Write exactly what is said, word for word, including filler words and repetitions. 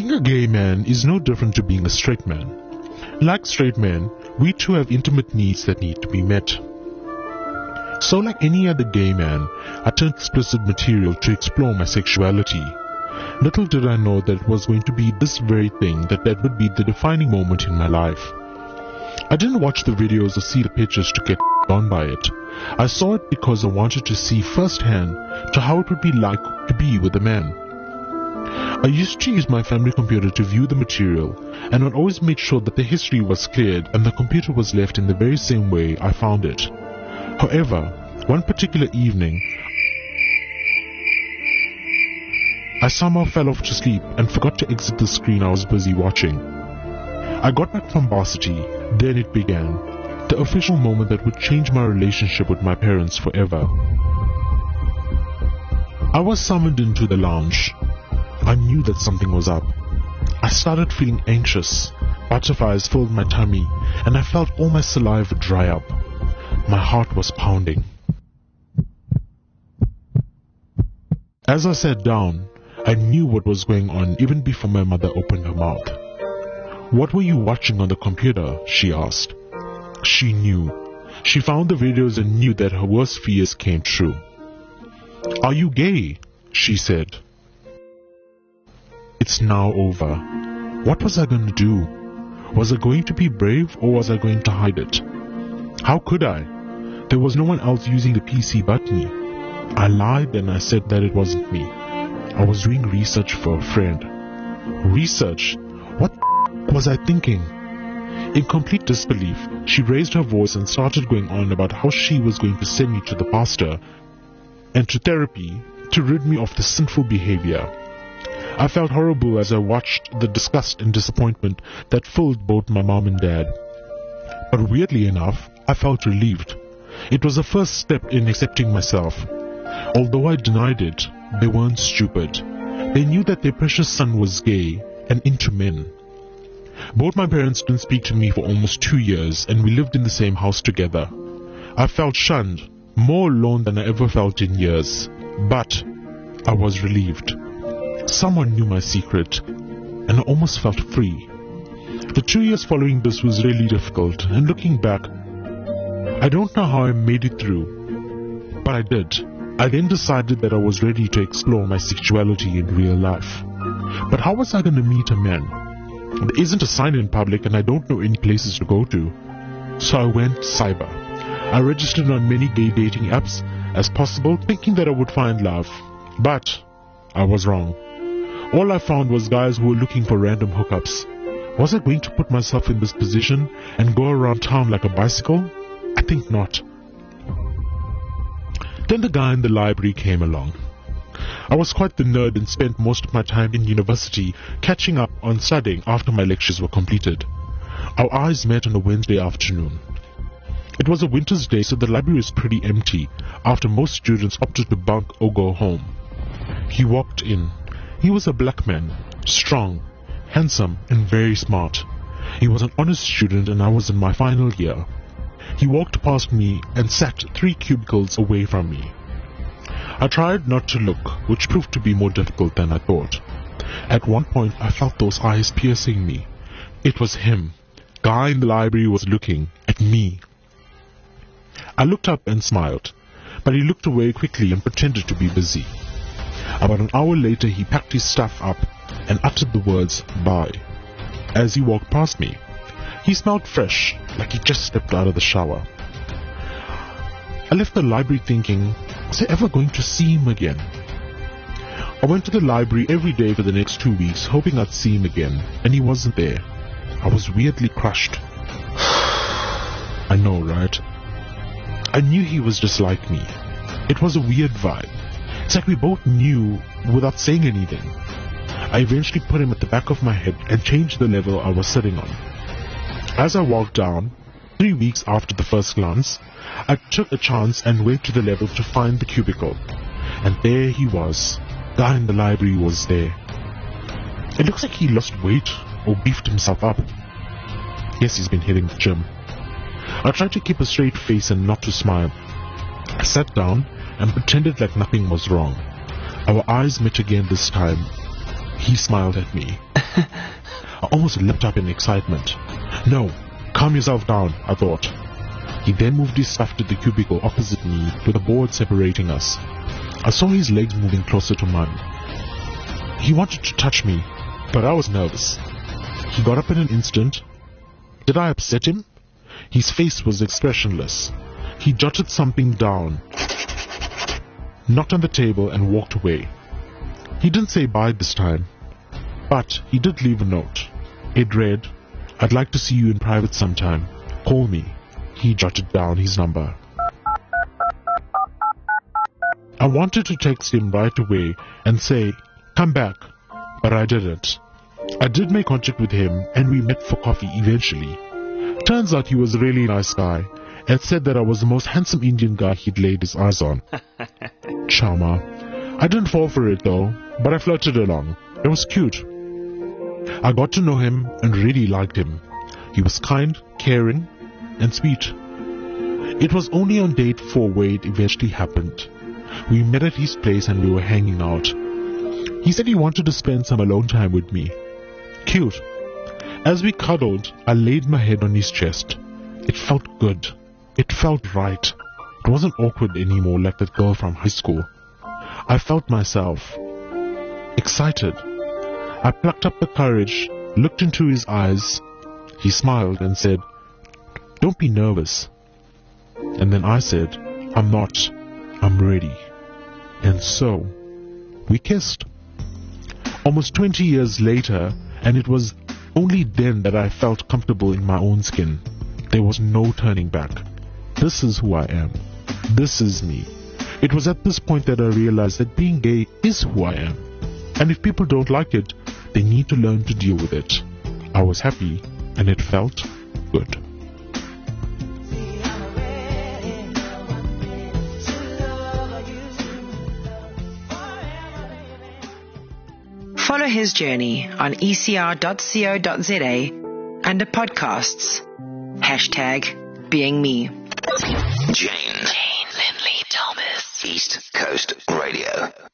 Being a gay man is no different to being a straight man. Like straight men, we too have intimate needs that need to be met. So like any other gay man, I turned explicit material to explore my sexuality. Little did I know that it was going to be this very thing that that would be the defining moment in my life. I didn't watch the videos or see the pictures to get on by it. I saw it because I wanted to see firsthand to how it would be like to be with a man. I used to use my family computer to view the material, and I always made sure that the history was cleared and the computer was left in the very same way I found it. However, one particular evening, I somehow fell off to sleep and forgot to exit the screen I was busy watching. I got back from varsity, then it began, the official moment that would change my relationship with my parents forever. I was summoned into the lounge. I knew that something was up. I started feeling anxious. Butterflies filled my tummy, and I felt all my saliva dry up. My heart was pounding. As I sat down, I knew what was going on even before my mother opened her mouth. "What were you watching on the computer?" she asked. She knew. She found the videos and knew that her worst fears came true. "Are you gay?" she said. It's now over. What was I going to do? Was I going to be brave or was I going to hide it? How could I? There was no one else using the P C but me. I lied and I said that it wasn't me. I was doing research for a friend. Research? What the was I thinking? In complete disbelief, she raised her voice and started going on about how she was going to send me to the pastor and to therapy to rid me of the sinful behavior. I felt horrible as I watched the disgust and disappointment that filled both my mom and dad. But weirdly enough, I felt relieved. It was the first step in accepting myself. Although I denied it, they weren't stupid. They knew that their precious son was gay and into men. Both my parents didn't speak to me for almost two years, and we lived in the same house together. I felt shunned, more alone than I ever felt in years. But I was relieved. Someone knew my secret, and I almost felt free. The two years following this was really difficult, and looking back, I don't know how I made it through, but I did. I then decided that I was ready to explore my sexuality in real life. But how was I going to meet a man? There isn't a sign in public, and I don't know any places to go to. So I went cyber. I registered on many gay dating apps as possible, thinking that I would find love. But I was wrong. All I found was guys who were looking for random hookups. Was I going to put myself in this position and go around town like a bicycle? I think not. Then the guy in the library came along. I was quite the nerd and spent most of my time in university catching up on studying after my lectures were completed. Our eyes met on a Wednesday afternoon. It was a winter's day, so the library was pretty empty after most students opted to bunk or go home. He walked in. He was a black man, strong, handsome, and very smart. He was an honest student and I was in my final year. He walked past me and sat three cubicles away from me. I tried not to look, which proved to be more difficult than I thought. At one point, I felt those eyes piercing me. It was him. Guy in the library was looking at me. I looked up and smiled, but he looked away quickly and pretended to be busy. About an hour later, he packed his stuff up and uttered the words, "Bye," as he walked past me. He smelled fresh, like he just stepped out of the shower. I left the library thinking, was I ever going to see him again? I went to the library every day for the next two weeks, hoping I'd see him again, and he wasn't there. I was weirdly crushed. I know, right? I knew he was just like me. It was a weird vibe. It's like we both knew without saying anything. I eventually put him at the back of my head and changed the level I was sitting on. As I walked down, three weeks after the first glance, I took a chance and went to the level to find the cubicle. And there he was. Guy in the library was there. It looks like he lost weight or beefed himself up. Yes, he's been hitting the gym. I tried to keep a straight face and not to smile. I sat down and pretended like nothing was wrong. Our eyes met again this time. He smiled at me. I almost leapt up in excitement. No, calm yourself down, I thought. He then moved his stuff to the cubicle opposite me with a board separating us. I saw his legs moving closer to mine. He wanted to touch me, but I was nervous. He got up in an instant. Did I upset him? His face was expressionless. He jotted something down, knocked on the table and walked away. He didn't say bye this time, but he did leave a note. It read, "I'd like to see you in private sometime. Call me." He jotted down his number. I wanted to text him right away and say, "Come back," but I didn't. I did make contact with him and we met for coffee eventually. Turns out he was a really nice guy and said that I was the most handsome Indian guy he'd laid his eyes on. Charmer. I didn't fall for it though, but I flirted along. It was cute. I got to know him and really liked him. He was kind, caring, and sweet. It was only on date four where it eventually happened. We met at his place and we were hanging out. He said he wanted to spend some alone time with me. Cute. As we cuddled, I laid my head on his chest. It felt good. It felt right. It wasn't awkward anymore like that girl from high school. I felt myself. Excited. I plucked up the courage, looked into his eyes. He smiled and said, "Don't be nervous." And then I said, "I'm not. I'm ready." And so, we kissed. Almost twenty years later, and it was only then that I felt comfortable in my own skin. There was no turning back. This is who I am. This is me. It was at this point that I realized that being gay is who I am. And if people don't like it, they need to learn to deal with it. I was happy, and it felt good. Follow his journey on e c r dot co dot z a under podcasts. Hashtag being me. Jane. Jane Lindley Thomas. East Coast Radio.